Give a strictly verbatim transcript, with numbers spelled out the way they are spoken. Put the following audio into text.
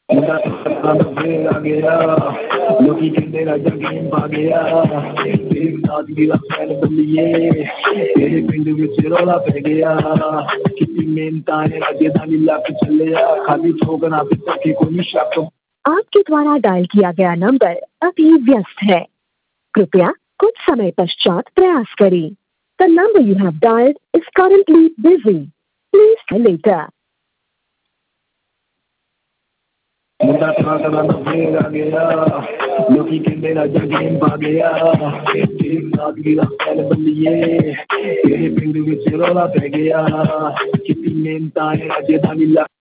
ਮੁੰਡਾ ਸੱਤਾਂ ਦਾ ਫੇਰ ਆ ਗਿਆ ਲੋਕੀ ਕਹਿੰਦੇ ਰਾਜਾ ਗੇਮ ਪਾ ਗਿਆ ਤੇਰੀ ਸਾਦਗੀ ਦਾ ਫੈਨ ਬੱਲੀਏ ਤੇਰੇ ਪਿੰਡ ਵਿੱਚ ਰੌਲਾ ਪੈ ਗਿਆ ਕਿੰਨੀ ਮਿਹਨਤਾਂ ਨੇ ਰਾਜੇ ਦਾ ਨੀ ਲੱਕ ਚੱਲਿਆ ਖਾਲੀ ਠੋਕਰਾਂ ਤੇ ਧੱਕੇ ਕੋਈ ਸ਼ੱਕ। आपके द्वारा डायल किया गया नंबर अभी व्यस्त है, कृपया कुछ समय पश्चात प्रयास करें। The number you have dialed is currently busy. Please try later. ਮੁੰਡਾ ਸੱਤਾਂ ਦਾ ਫੇਰ ਆ ਗਿਆ ਲੋਕੀ ਕਹਿੰਦੇ ਰਾਜਾ ਗੇਮ ਪਾ ਗਿਆ ਤੇਰੀ ਸਾਦਗੀ ਦਾ ਫੈਨ ਬੱਲੀਏ ਤੇਰੇ ਪਿੰਡ ਵਿੱਚ ਰੌਲਾ ਪੈ ਗਿਆ ਕਿੰਨੀ ਮਿਹਨਤਾਂ ਨੇ ਰਾਜੇ ਦਾ ਨੀ ਲੱਕ